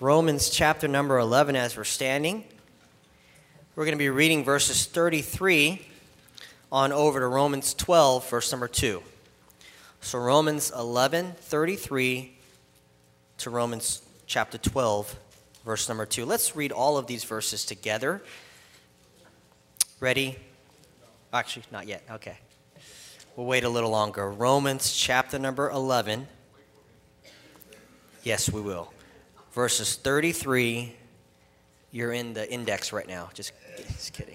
Romans chapter number 11 as we're standing. We're going to be reading verses 33 on over to Romans 12, verse number 2. So Romans 11, 33 to Romans chapter 12, verse number 2. Let's read all of these verses together. Ready? Actually, not yet. Okay. We'll wait a little longer. Romans chapter number 11. Yes, we will. Verses 33. You're in the index right now. Just kidding.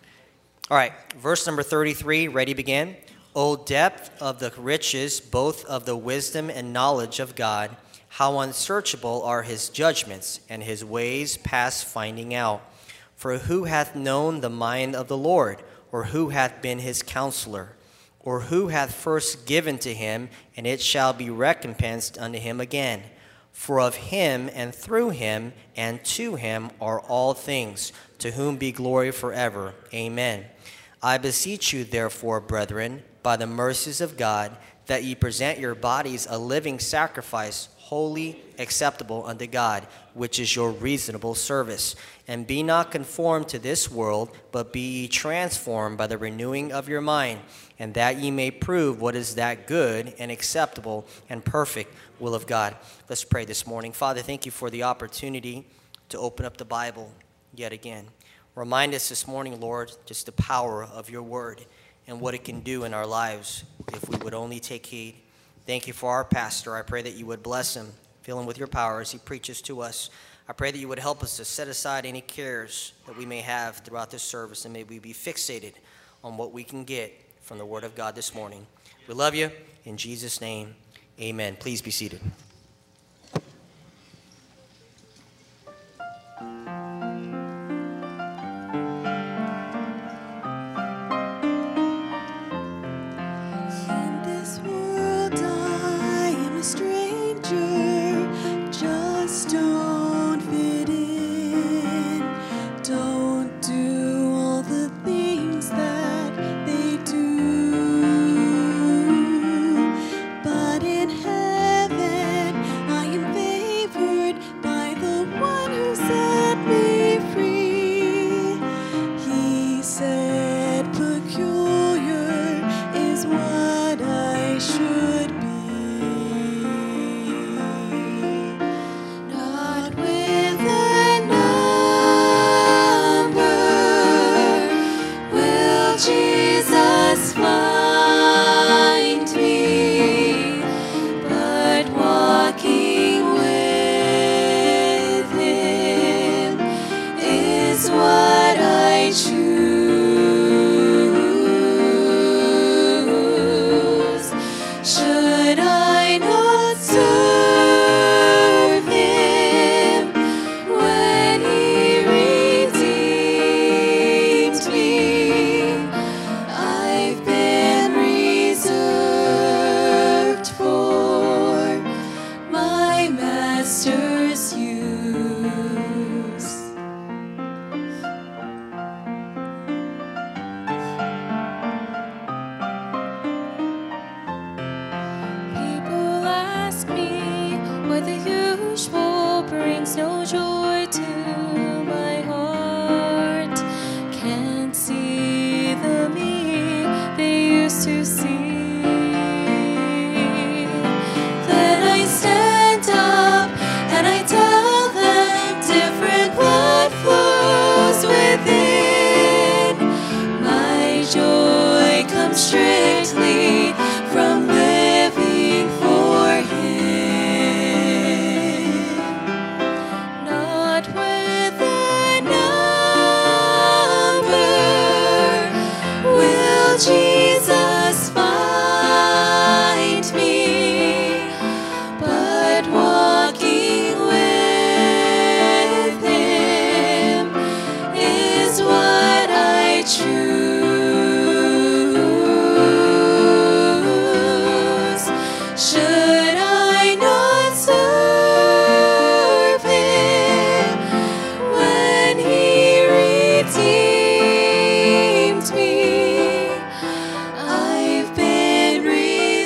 All right. Verse number 33. Ready, begin. O depth of the riches, both of the wisdom and knowledge of God, how unsearchable are his judgments, and his ways past finding out. For who hath known the mind of the Lord, or who hath been his counselor, or who hath first given to him, and it shall be recompensed unto him again? For of him, and through him, and to him are all things, to whom be glory forever. Amen. I beseech you, therefore, brethren, by the mercies of God, that ye present your bodies a living sacrifice, holy, acceptable unto God, which is your reasonable service. And be not conformed to this world, but be ye transformed by the renewing of your mind, and that ye may prove what is that good and acceptable and perfect will of God. Let's pray this morning. Father, thank you for the opportunity to open up the Bible yet again. Remind us this morning, Lord, just the power of your word and what it can do in our lives if we would only take heed. Thank you for our pastor. I pray that you would bless him, fill him with your power as he preaches to us. I pray that you would help us to set aside any cares that we may have throughout this service, and may we be fixated on what we can get from the word of God this morning. We love you. In Jesus' name, amen. Please be seated.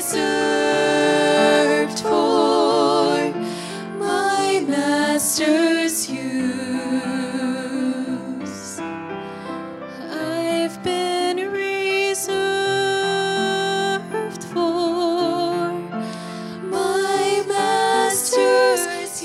Master. use. I've been reserved for my master's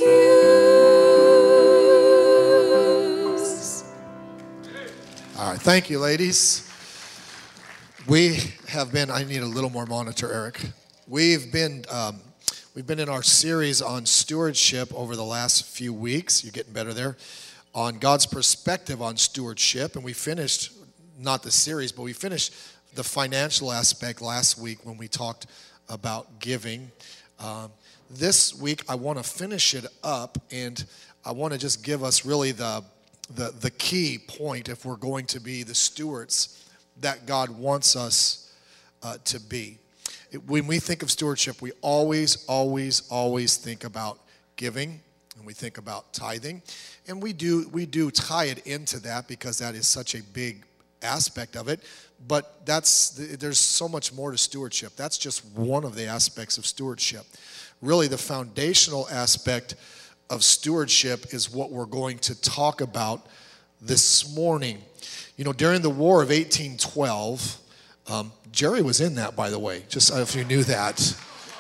use. All right, thank you, ladies. We have been, I need a little more monitor, Eric. We've been in our series on stewardship over the last few weeks. You're getting better there. On God's perspective on stewardship. And we finished, not the series, but we finished the financial aspect last week when we talked about giving. This week, I want to finish it up, and I want to just give us really the key point if we're going to be the stewards that God wants us to be. When we think of stewardship, we always think about giving, and we think about tithing, and we do tie it into that because that is such a big aspect of it. But there's so much more to stewardship. That's just one of the aspects of stewardship. Really, the foundational aspect of stewardship is what we're going to talk about this morning. You know, during the War of 1812, Jerry was in that, by the way, just if you knew that.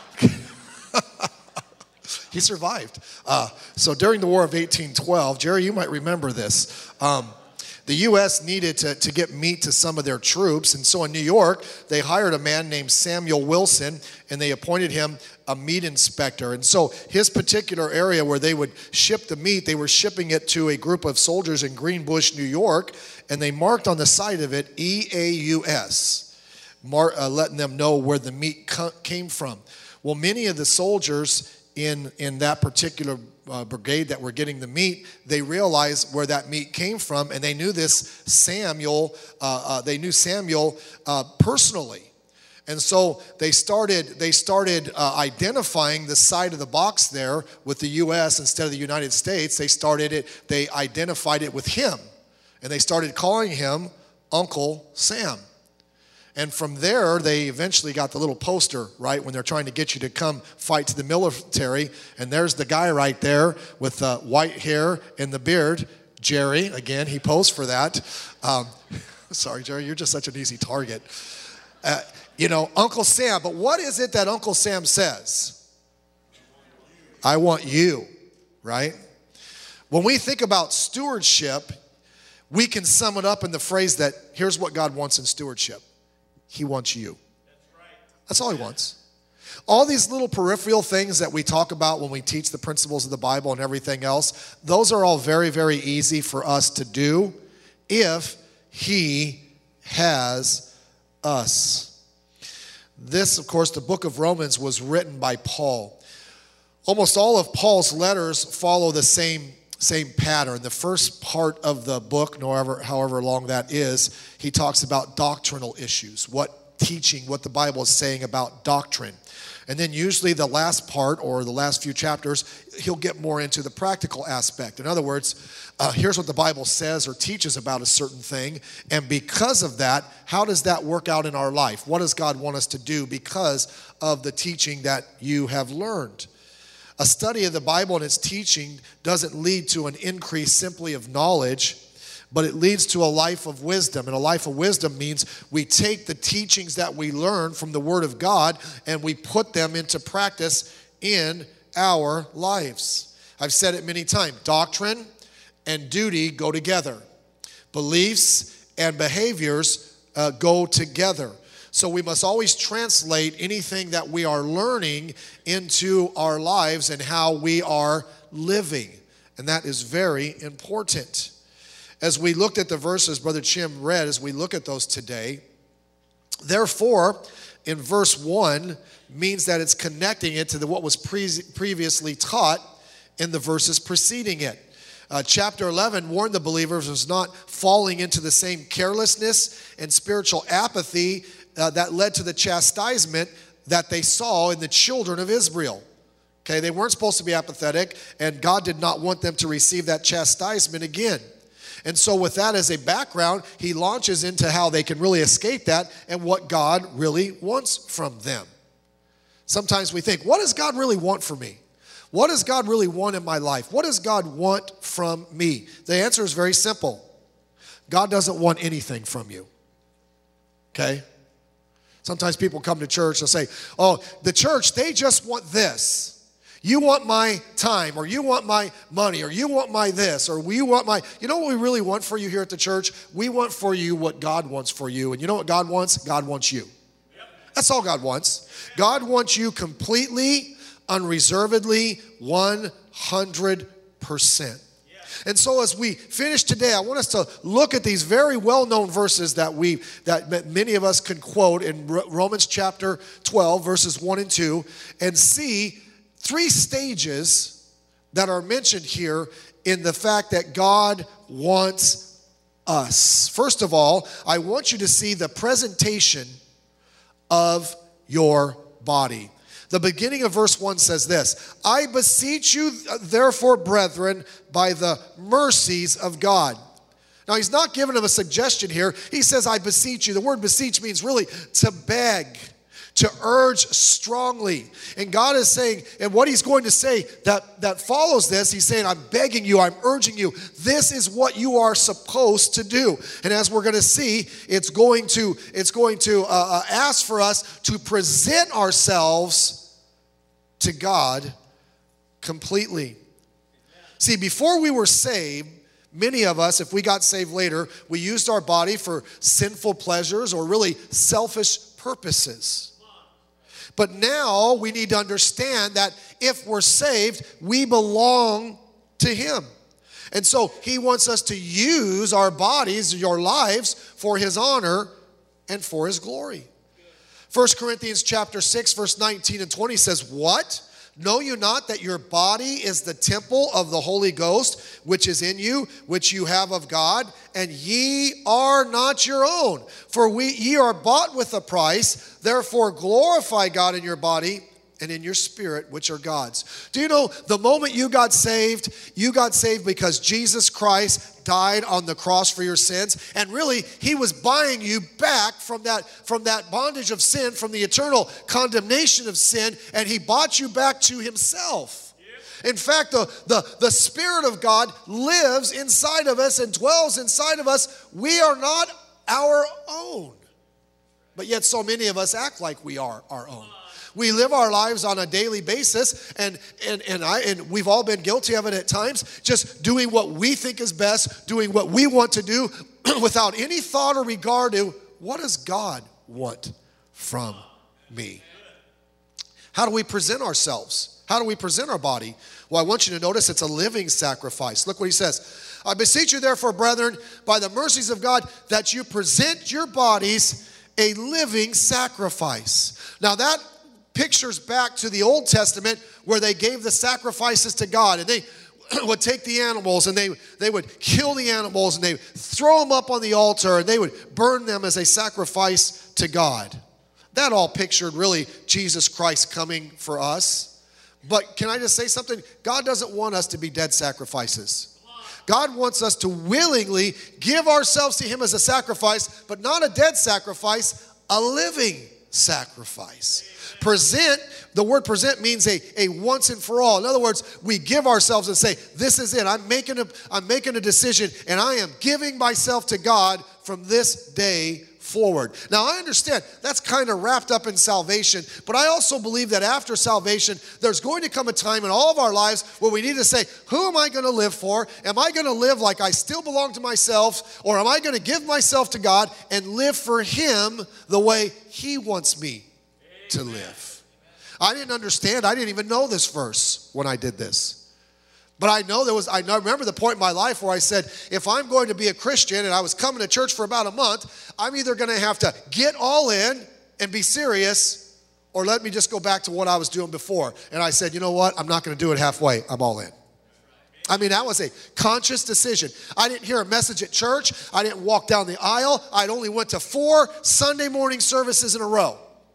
He survived. So during the War of 1812, Jerry, you might remember this. The U.S. needed to get meat to some of their troops, and so in New York, they hired a man named Samuel Wilson, and they appointed him a meat inspector. And so his particular area where they would ship the meat, they were shipping it to a group of soldiers in Greenbush, New York, and they marked on the side of it EAUS, letting them know where the meat came from. Well, many of the soldiers in that particular brigade that were getting the meat, they realized where that meat came from, and they knew this Samuel. They knew Samuel personally, and so they started identifying the side of the box there with the U.S. instead of the United States. They identified it with him, and they started calling him Uncle Sam. And from there, they eventually got the little poster, right, when they're trying to get you to come fight to the military. And there's the guy right there with the white hair and the beard, Jerry. Again, he posed for that. Sorry, Jerry, you're just such an easy target. Uncle Sam. But what is it that Uncle Sam says? I want you, right? When we think about stewardship, we can sum it up in the phrase that here's what God wants in stewardship. He wants you. That's all he wants. All these little peripheral things that we talk about when we teach the principles of the Bible and everything else, those are all very, very easy for us to do if he has us. This, of course, the book of Romans was written by Paul. Almost all of Paul's letters follow the same pattern. The first part of the book, however long that is, he talks about doctrinal issues, what the Bible is saying about doctrine. And then usually the last part or the last few chapters, he'll get more into the practical aspect. In other words, here's what the Bible says or teaches about a certain thing. And because of that, how does that work out in our life? What does God want us to do because of the teaching that you have learned? A study of the Bible and its teaching doesn't lead to an increase simply of knowledge, but it leads to a life of wisdom. And a life of wisdom means we take the teachings that we learn from the Word of God and we put them into practice in our lives. I've said it many times. Doctrine and duty go together. Beliefs and behaviors go together. So we must always translate anything that we are learning into our lives and how we are living. And that is very important. As we looked at the verses Brother Chim read, as we look at those today, therefore, in verse 1 means that it's connecting it to what was previously taught in the verses preceding it. Chapter 11 warned the believers of not falling into the same carelessness and spiritual apathy that led to the chastisement that they saw in the children of Israel. Okay, they weren't supposed to be apathetic, and God did not want them to receive that chastisement again. And so with that as a background, he launches into how they can really escape that and what God really wants from them. Sometimes we think, what does God really want from me? What does God really want in my life? What does God want from me? The answer is very simple. God doesn't want anything from you. Okay? Sometimes people come to church and say, oh, the church, they just want this. You want my time, or you want my money, or you want my this, or you want my... You know what we really want for you here at the church? We want for you what God wants for you. And you know what God wants? God wants you. That's all God wants. God wants you completely, unreservedly, 100%. And so as we finish today, I want us to look at these very well-known verses that many of us can quote in Romans chapter 12, verses 1 and 2, and see 3 stages that are mentioned here in the fact that God wants us. First of all, I want you to see the presentation of your body. The beginning of verse 1 says this, I beseech you, therefore, brethren, by the mercies of God. Now, he's not giving them a suggestion here. He says, I beseech you. The word beseech means really to beg, to urge strongly. And God is saying, and what he's going to say that follows this, he's saying, I'm begging you, I'm urging you. This is what you are supposed to do. And as we're going to see, it's going to ask for us to present ourselves to God completely. See, before we were saved, many of us, if we got saved later, we used our body for sinful pleasures or really selfish purposes. But now we need to understand that if we're saved, we belong to Him. And so He wants us to use our bodies, your lives, for His honor and for His glory. 1 Corinthians chapter 6, verse 19 and 20 says, what? Know you not that your body is the temple of the Holy Ghost, which is in you, which you have of God, and ye are not your own? For ye are bought with a price, therefore glorify God in your body and in your spirit, which are God's. Do you know, the moment you got saved because Jesus Christ died on the cross for your sins, and really, He was buying you back from that bondage of sin, from the eternal condemnation of sin, and He bought you back to Himself. In fact, the Spirit of God lives inside of us and dwells inside of us. We are not our own. But yet so many of us act like we are our own. We live our lives on a daily basis, and we've all been guilty of it at times, just doing what we think is best, doing what we want to do without any thought or regard to what does God want from me? How do we present ourselves? How do we present our body? Well, I want you to notice it's a living sacrifice. Look what he says. I beseech you therefore, brethren, by the mercies of God, that you present your bodies a living sacrifice. Now that pictures back to the Old Testament where they gave the sacrifices to God, and they would take the animals and they would kill the animals and they throw them up on the altar and they would burn them as a sacrifice to God. That all pictured really Jesus Christ coming for us. But can I just say something? God doesn't want us to be dead sacrifices. God wants us to willingly give ourselves to Him as a sacrifice, but not a dead sacrifice, a living sacrifice. Present, the word present means a once and for all. In other words, we give ourselves and say, this is it. I'm making a decision, and I am giving myself to God from this day forward. Now, I understand that's kind of wrapped up in salvation, but I also believe that after salvation, there's going to come a time in all of our lives where we need to say, who am I going to live for? Am I going to live like I still belong to myself, or am I going to give myself to God and live for Him the way He wants me to live? I didn't understand. I didn't even know this verse when I did this. But I remember the point in my life where I said, if I'm going to be a Christian, and I was coming to church for about a month, I'm either going to have to get all in and be serious, or let me just go back to what I was doing before. And I said, you know what? I'm not going to do it halfway. I'm all in. I mean, that was a conscious decision. I didn't hear a message at church. I didn't walk down the aisle. I only went to 4 Sunday morning services in a row.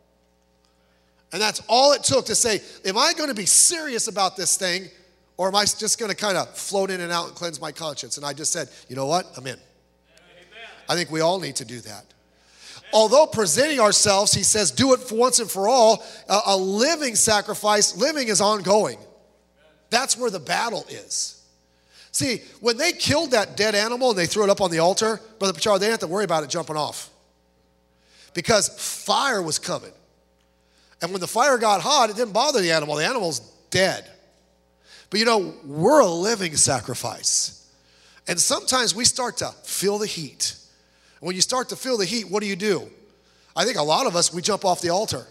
And that's all it took to say, am I going to be serious about this thing, or am I just going to kind of float in and out and cleanse my conscience? And I just said, you know what? I'm in. Amen. I think we all need to do that. Amen. Although presenting ourselves, he says, do it for once and for all, a living sacrifice. Living is ongoing. That's where the battle is. See, when they killed that dead animal and they threw it up on the altar, Brother Pacharo, they didn't have to worry about it jumping off. Because fire was coming. And when the fire got hot, it didn't bother the animal. The animal's dead. But you know, we're a living sacrifice. And sometimes we start to feel the heat. And when you start to feel the heat, what do? I think a lot of us, we jump off the altar.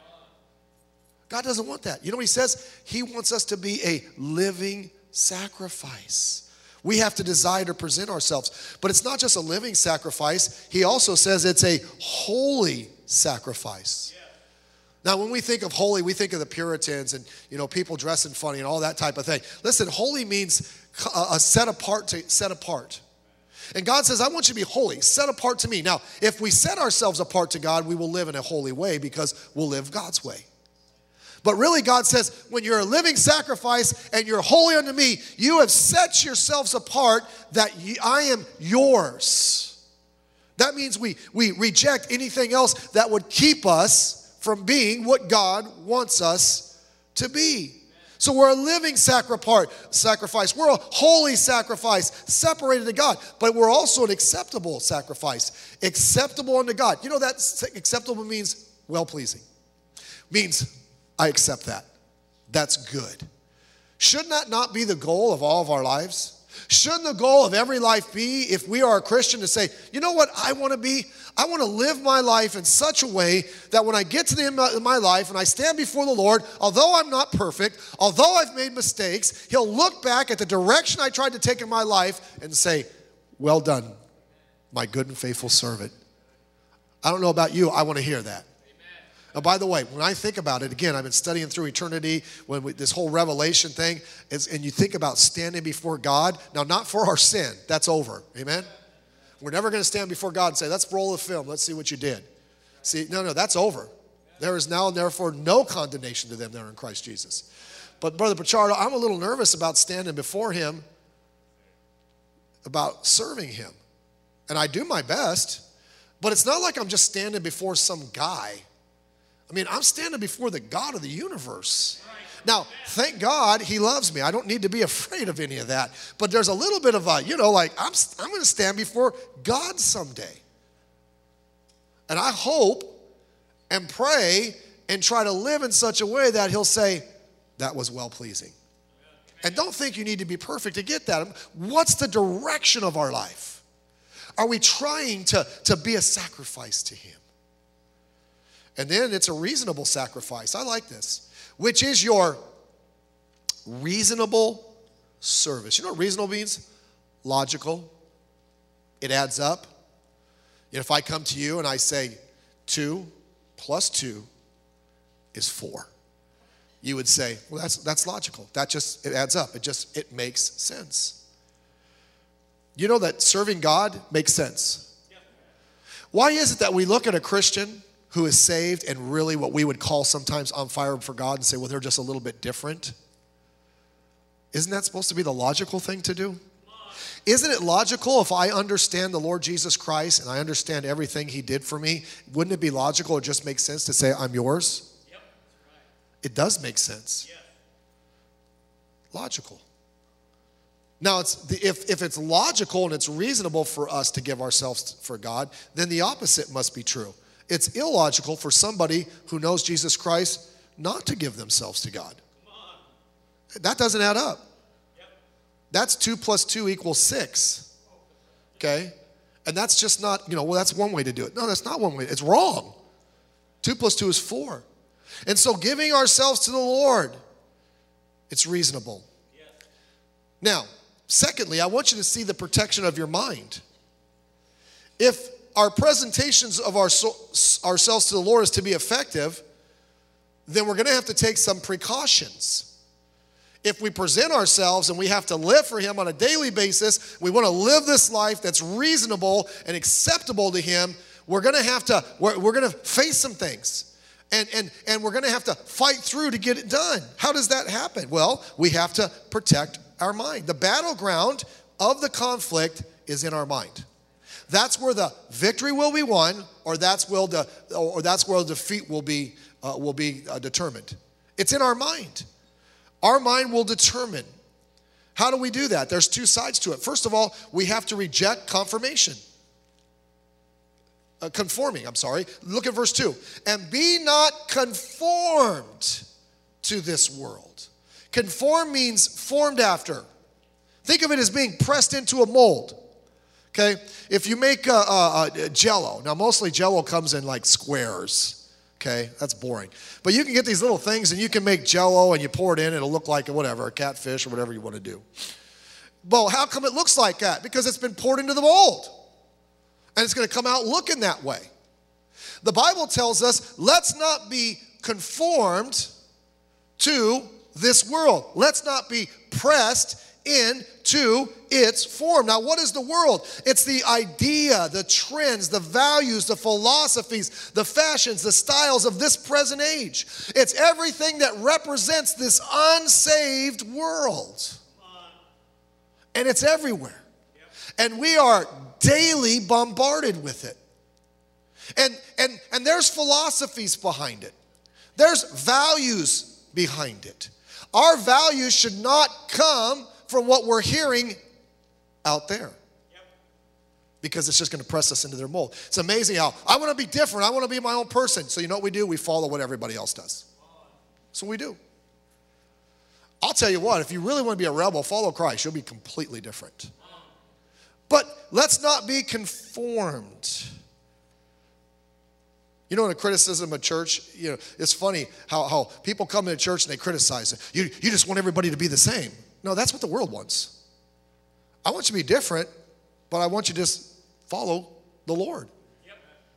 God doesn't want that. You know what he says? He wants us to be a living sacrifice. We have to desire to present ourselves. But it's not just a living sacrifice. He also says it's a holy sacrifice. Now, when we think of holy, we think of the Puritans and, you know, people dressing funny and all that type of thing. Listen, holy means set apart. And God says, I want you to be holy, set apart to me. Now, if we set ourselves apart to God, we will live in a holy way because we'll live God's way. But really, God says, when you're a living sacrifice and you're holy unto me, you have set yourselves apart that I am yours. That means we reject anything else that would keep us from being what God wants us to be. So we're a living sacrifice. We're a holy sacrifice, separated to God. But we're also an acceptable sacrifice, acceptable unto God. You know that acceptable means well-pleasing. Means I accept that. That's good. Shouldn't that not be the goal of all of our lives? Shouldn't the goal of every life be, if we are a Christian, to say, you know what I want to be? I want to live my life in such a way that when I get to the end of my life and I stand before the Lord, although I'm not perfect, although I've made mistakes, he'll look back at the direction I tried to take in my life and say, well done, my good and faithful servant. I don't know about you, I want to hear that. Now, by the way, when I think about it, again, I've been studying through eternity, this whole revelation thing, and you think about standing before God. Now, not for our sin. That's over. Amen? We're never going to stand before God and say, let's roll the film. Let's see what you did. See, no, that's over. There is now and therefore no condemnation to them that are in Christ Jesus. But Brother Pachardo, I'm a little nervous about standing before him, about serving him. And I do my best, but it's not like I'm just standing before some guy. I mean, I'm standing before the God of the universe. Now, thank God he loves me. I don't need to be afraid of any of that. But there's a little bit of a, you know, like I'm going to stand before God someday. And I hope and pray and try to live in such a way that he'll say, that was well-pleasing. And don't think you need to be perfect to get that. What's the direction of our life? Are we trying to be a sacrifice to him? And then it's a reasonable sacrifice. I like this. Which is your reasonable service. You know what reasonable means? Logical. It adds up. If I come to you and I say 2 plus 2 is 4. You would say, well, that's logical. It adds up. It makes sense. You know that serving God makes sense. Why is it that we look at a Christian who is saved and really what we would call sometimes on fire for God and say, well, they're just a little bit different? Isn't that supposed to be the logical thing to do? Isn't it logical if I understand the Lord Jesus Christ and I understand everything he did for me, wouldn't it be logical or just make sense to say, I'm yours? Yep. It does make sense. Yeah. Logical. Now, if it's logical and it's reasonable for us to give ourselves for God, then the opposite must be true. It's illogical for somebody who knows Jesus Christ not to give themselves to God. That doesn't add up. That's 2 plus 2 equals 6. Okay? And that's just not, well, that's one way to do it. No, that's not one way. It's wrong. 2 plus 2 is 4. And so giving ourselves to the Lord, it's reasonable. Now, secondly, I want you to see the protection of your mind. If our presentations of ourselves to the Lord is to be effective, then we're going to have to take some precautions. If we present ourselves and we have to live for him on a daily basis, we want to live this life that's reasonable and acceptable to him, we're going to face some things. And we're going to have to fight through to get it done. How does that happen? Well, we have to protect our mind. The battleground of the conflict is in our mind. That's where the victory will be won, or that's where the defeat will be determined. It's in our mind. Our mind will determine. How do we do that? There's two sides to it. First of all, we have to reject conforming. Look at verse 2. And be not conformed to this world. Conform means formed after. Think of it as being pressed into a mold. Okay? If you make a Jell-O, now mostly Jell-O comes in like squares. Okay? That's boring. But you can get these little things and you can make Jell-O and you pour it in, it'll look like a catfish or whatever you want to do. Well, how come it looks like that? Because it's been poured into the mold. And it's going to come out looking that way. The Bible tells us, let's not be conformed to this world. Let's not be pressed into its form. Now, what is the world? It's the idea, the trends, the values, the philosophies, the fashions, the styles of this present age. It's everything that represents this unsaved world. And it's everywhere. And we are daily bombarded with it. And there's philosophies behind it. There's values behind it. Our values should not come from what we're hearing out there. Because it's just going to press us into their mold. It's amazing how, I want to be different. I want to be my own person. So you know what we do? We follow what everybody else does. That's what we do. I'll tell you what, if you really want to be a rebel, follow Christ. You'll be completely different. But let's not be conformed. You know, in a criticism of church, it's funny how people come into church and they criticize it. You just want everybody to be the same. No, that's what the world wants. I want you to be different, but I want you to just follow the Lord. Yep.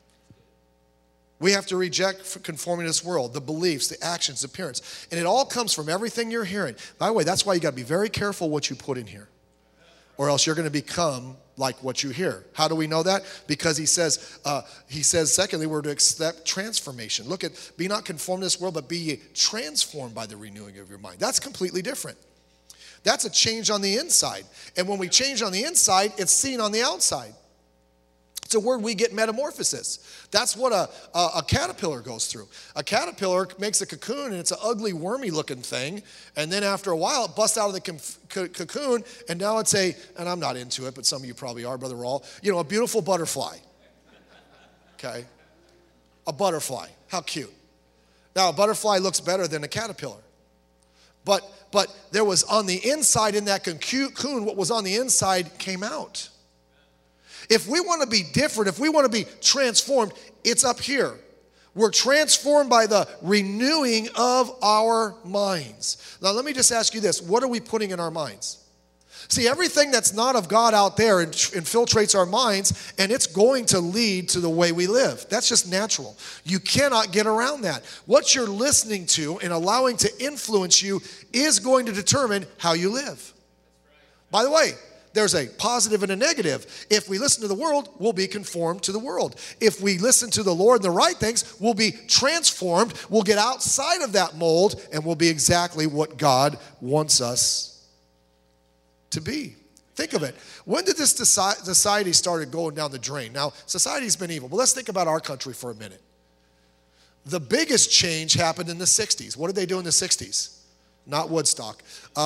We have to reject conforming to this world, the beliefs, the actions, the appearance. And it all comes from everything you're hearing. By the way, that's why you got to be very careful what you put in here. Or else you're going to become like what you hear. How do we know that? Because he says, secondly, we're to accept transformation. Look at, be not conformed to this world, but be ye transformed by the renewing of your mind. That's completely different. That's a change on the inside. And when we change on the inside, it's seen on the outside. It's a word we get, metamorphosis. That's what a caterpillar goes through. A caterpillar makes a cocoon, and it's an ugly, wormy-looking thing. And then after a while, it busts out of the cocoon, and now it's and I'm not into it, but some of you probably are, Brother Rawl, a beautiful butterfly. Okay? A butterfly. How cute. Now, a butterfly looks better than a caterpillar. But there was on the inside in that cocoon, what was on the inside came out. If we want to be different, if we want to be transformed, it's up here. We're transformed by the renewing of our minds. Now, let me just ask you this. What are we putting in our minds? See, everything that's not of God out there infiltrates our minds, and it's going to lead to the way we live. That's just natural. You cannot get around that. What you're listening to and allowing to influence you is going to determine how you live. By the way, there's a positive and a negative. If we listen to the world, we'll be conformed to the world. If we listen to the Lord and the right things, we'll be transformed. We'll get outside of that mold, and we'll be exactly what God wants us to be. Think of it. When did this society started going down the drain? Now, society's been evil, but let's think about our country for a minute. The biggest change happened in the 60s. What did they do in the 60s? Not Woodstock.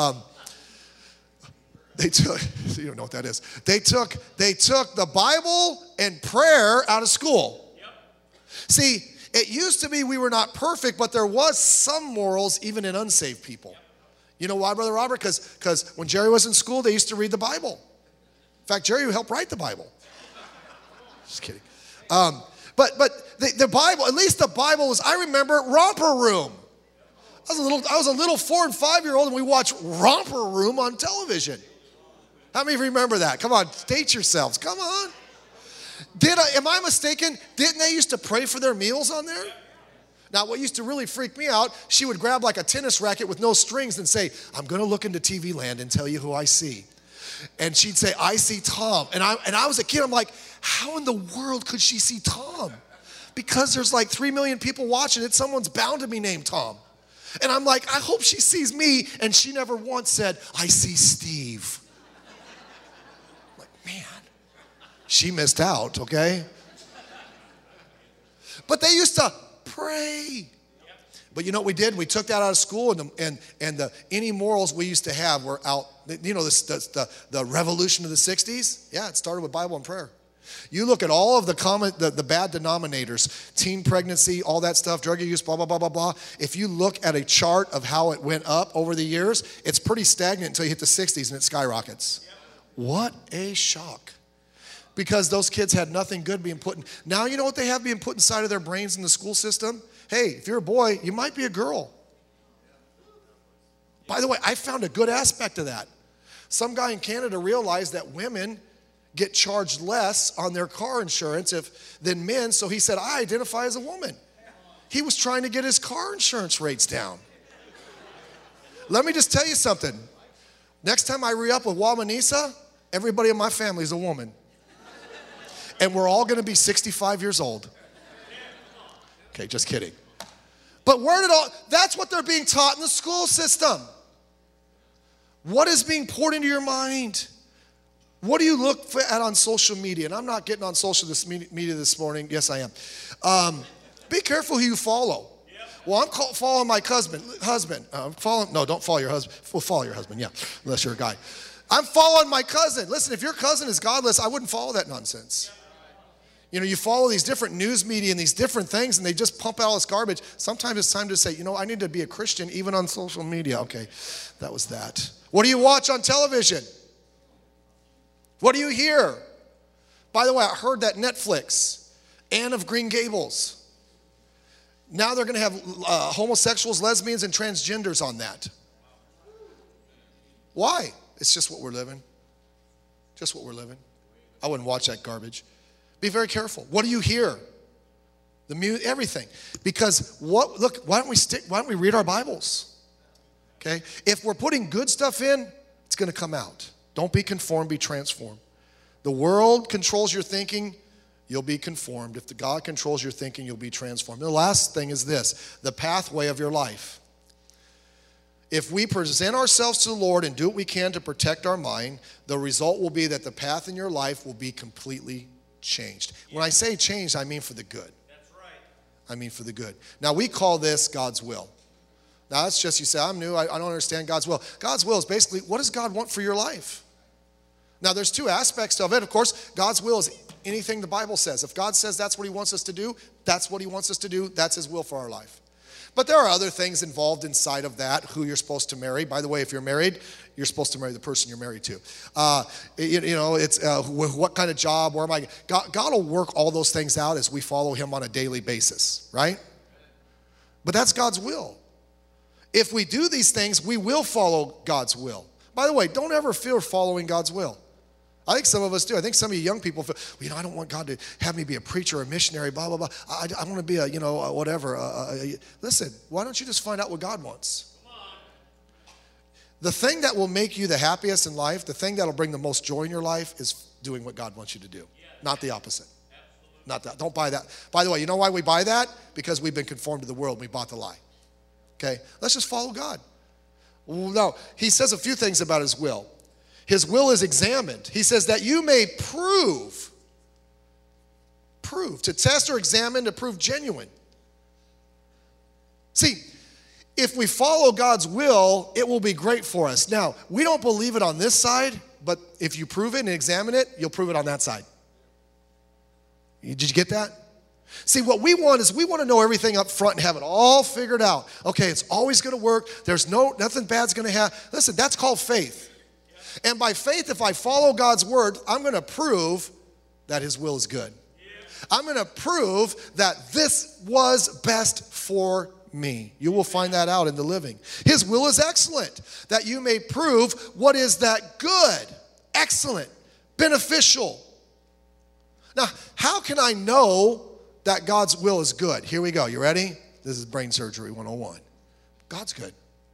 They took, you don't know what that is. They took the Bible and prayer out of school. Yep. See, it used to be we were not perfect, but there was some morals even in unsaved people. Yep. You know why, Brother Robert? Because when Jerry was in school, they used to read the Bible. In fact, Jerry helped write the Bible. Just kidding. But the Bible, at least the Bible was, I remember Romper Room. I was a little 4 and 5-year-old, and we watched Romper Room on television. How many of you remember that? Come on, state yourselves. Come on. Am I mistaken? Didn't they used to pray for their meals on there? Now, what used to really freak me out, she would grab like a tennis racket with no strings and say, I'm going to look into TV land and tell you who I see. And she'd say, I see Tom. And I was a kid. I'm like, how in the world could she see Tom? Because there's like 3 million people watching it. Someone's bound to be named Tom. And I'm like, I hope she sees me. And she never once said, I see Steve. Man, she missed out, okay? But they used to pray. But you know what we did? We took that out of school, and any morals we used to have were out. You know, the revolution of the 60s? Yeah, it started with Bible and prayer. You look at all of the bad denominators, teen pregnancy, all that stuff, drug use, blah, blah, blah, blah, blah. If you look at a chart of how it went up over the years, it's pretty stagnant until you hit the 60s and it skyrockets. What a shock. Because those kids had nothing good being put in. Now you know what they have being put inside of their brains in the school system? Hey, if you're a boy, you might be a girl. By the way, I found a good aspect of that. Some guy in Canada realized that women get charged less on their car insurance than men, so he said, I identify as a woman. He was trying to get his car insurance rates down. Let me just tell you something. Next time I re-up with Wamanisa, everybody in my family is a woman. And we're all going to be 65 years old. Okay, just kidding. But that's what they're being taught in the school system. What is being poured into your mind? What do you look at on social media? And I'm not getting on social media this morning. Yes, I am. Be careful who you follow. Well, I'm following my husband. No, don't follow your husband. Well, follow your husband, yeah, unless you're a guy. I'm following my cousin. Listen, if your cousin is godless, I wouldn't follow that nonsense. You know, you follow these different news media and these different things, and they just pump out all this garbage. Sometimes it's time to say, you know, I need to be a Christian even on social media. Okay, that was that. What do you watch on television? What do you hear? By the way, I heard that Netflix, Anne of Green Gables. Now they're going to have homosexuals, lesbians, and transgenders on that. Why? It's just what we're living. Just what we're living. I wouldn't watch that garbage. Be very careful. What do you hear? The music, everything. Because look, why don't we read our Bibles? Okay? If we're putting good stuff in, it's going to come out. Don't be conformed, be transformed. The world controls your thinking, you'll be conformed. If the God controls your thinking, you'll be transformed. The last thing is this, the pathway of your life. If we present ourselves to the Lord and do what we can to protect our mind, the result will be that the path in your life will be completely changed. When I say changed, I mean for the good. That's right. I mean for the good. Now, we call this God's will. Now, that's just, you say, I'm new, I don't understand God's will. God's will is basically, what does God want for your life? Now, there's two aspects of it. Of course, God's will is anything the Bible says. If God says that's what he wants us to do, that's what he wants us to do. That's his will for our life. But there are other things involved inside of that, who you're supposed to marry. By the way, if you're married, you're supposed to marry the person you're married to. It's what kind of job, where am I? God will work all those things out as we follow him on a daily basis, right? But that's God's will. If we do these things, we will follow God's will. By the way, don't ever fear following God's will. I think some of us do. I think some of you young people feel, well, I don't want God to have me be a preacher or a missionary, blah, blah, blah. I want to be whatever. Listen, why don't you just find out what God wants? The thing that will make you the happiest in life, the thing that will bring the most joy in your life is doing what God wants you to do, not the opposite. Not that. Don't buy that. By the way, you know why we buy that? Because we've been conformed to the world. We bought the lie. Okay? Let's just follow God. No, he says a few things about his will. His will is examined. He says that you may prove, to test or examine, to prove genuine. See, if we follow God's will, it will be great for us. Now, we don't believe it on this side, but if you prove it and examine it, you'll prove it on that side. Did you get that? See, what we want is we want to know everything up front and have it all figured out. Okay, it's always going to work. There's nothing bad's going to happen. Listen, that's called faith. And by faith, if I follow God's word, I'm going to prove that his will is good. I'm going to prove that this was best for me. You will find that out in the living. His will is excellent, that you may prove what is that good, excellent, beneficial. Now, how can I know that God's will is good? Here we go. You ready? This is brain surgery 101. God's good.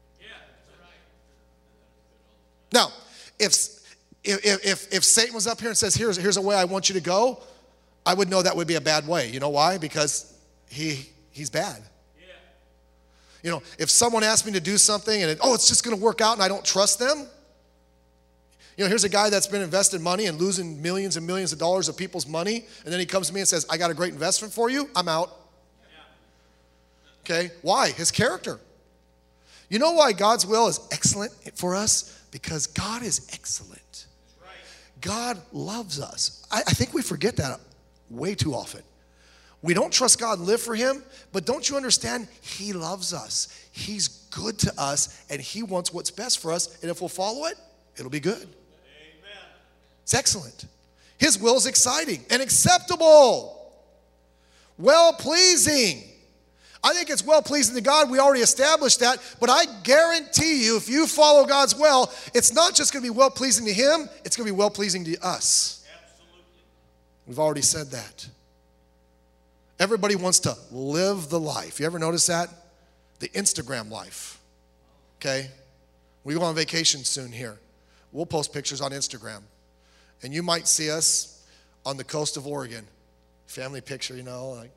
Now, if Satan was up here and says, here's a way I want you to go, I would know that would be a bad way. You know why? Because he's bad. Yeah. You know, if someone asked me to do something and it's just going to work out and I don't trust them. You know, here's a guy that's been investing money and losing millions and millions of dollars of people's money, and then he comes to me and says, I got a great investment for you. I'm out. Okay? Why? His character. You know why God's will is excellent for us? Because God is excellent. God loves us. I think we forget that way too often. We don't trust God and live for him, but don't you understand? He loves us. He's good to us, and he wants what's best for us, and if we'll follow it, it'll be good. Amen. It's excellent. His will is exciting and acceptable, well-pleasing. I think it's well-pleasing to God. We already established that, but I guarantee you, if you follow God's will, it's not just going to be well-pleasing to him, it's going to be well-pleasing to us. Absolutely. We've already said that. Everybody wants to live the life. You ever notice that? The Instagram life. Okay? We go on vacation soon here. We'll post pictures on Instagram. And you might see us on the coast of Oregon. Family picture, like.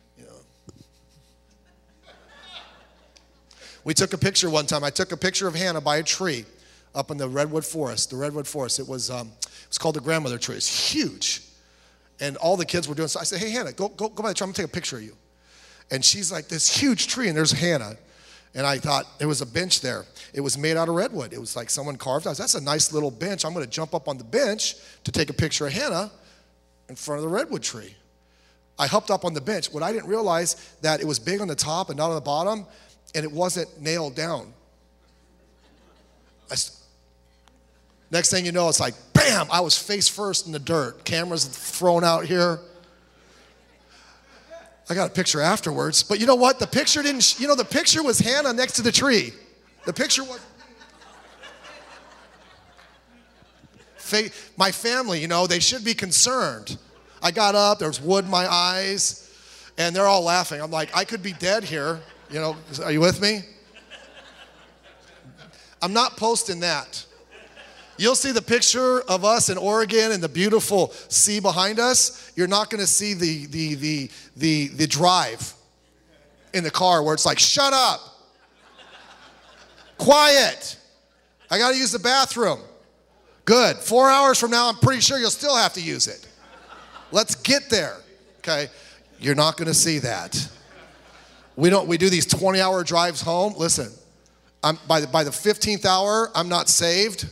We took a picture one time. I took a picture of Hannah by a tree up in the redwood forest. The redwood forest. It was called the grandmother tree. It's huge. And all the kids were doing so. I said, hey, Hannah, go by the tree. I'm going to take a picture of you. And she's like, this huge tree, and there's Hannah. And I thought, there was a bench there. It was made out of redwood. It was like someone carved out. That's a nice little bench. I'm going to jump up on the bench to take a picture of Hannah in front of the redwood tree. I hopped up on the bench. What I didn't realize that it was big on the top and not on the bottom, and it wasn't nailed down. Next thing you know, it's like, bam, I was face first in the dirt. Cameras thrown out here. I got a picture afterwards. But you know what? The picture didn't, the picture was Hannah next to the tree. The picture was my family, they should be concerned. I got up, there was wood in my eyes, and they're all laughing. I'm like, I could be dead here. Are you with me? I'm not posting that. You'll see the picture of us in Oregon and the beautiful sea behind us. You're not going to see the drive in the car where it's like, shut up, quiet, I got to use the bathroom. Good. 4 hours from now, I'm pretty sure you'll still have to use it. Let's get there. Okay? You're not going to see that. We do these 20-hour drives home. Listen, by the 15th hour, I'm not saved.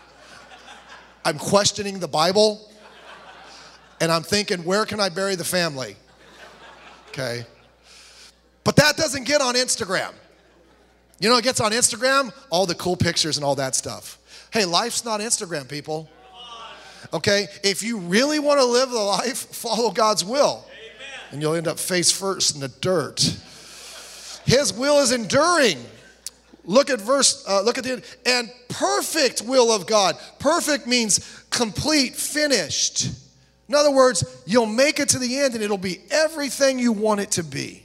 I'm questioning the Bible, and I'm thinking, where can I bury the family? Okay? But that doesn't get on Instagram. It gets on Instagram? All the cool pictures and all that stuff. Hey, life's not Instagram, people. Okay? If you really want to live the life, follow God's will. And you'll end up face first in the dirt. His will is enduring. Look at the end. And perfect will of God. Perfect means complete, finished. In other words, you'll make it to the end and it'll be everything you want it to be.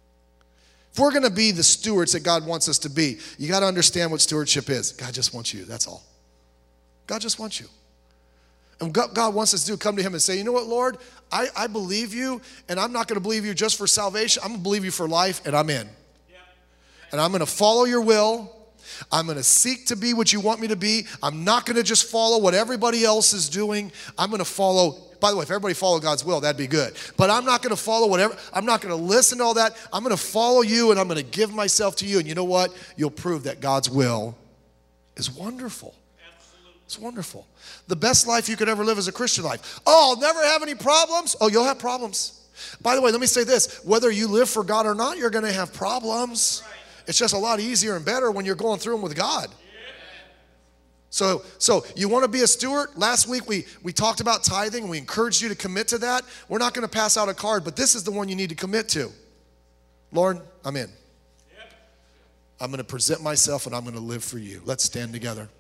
If we're going to be the stewards that God wants us to be, you got to understand what stewardship is. God just wants you, that's all. God just wants you. And what God wants us to do, come to him and say, you know what, Lord, I believe you, and I'm not going to believe you just for salvation. I'm going to believe you for life, and I'm in. And I'm going to follow your will. I'm going to seek to be what you want me to be. I'm not going to just follow what everybody else is doing. I'm going to follow, by the way, if everybody followed God's will, that'd be good. But I'm not going to follow I'm not going to listen to all that. I'm going to follow you, and I'm going to give myself to you. And you know what? You'll prove that God's will is wonderful. Absolutely. It's wonderful. The best life you could ever live is a Christian life. Oh, I'll never have any problems. Oh, you'll have problems. By the way, let me say this. Whether you live for God or not, you're going to have problems. Right. It's just a lot easier and better when you're going through them with God. Yeah. So you want to be a steward? Last week we talked about tithing. We encouraged you to commit to that. We're not going to pass out a card, but this is the one you need to commit to. Lord, I'm in. Yep. I'm going to present myself and I'm going to live for you. Let's stand together.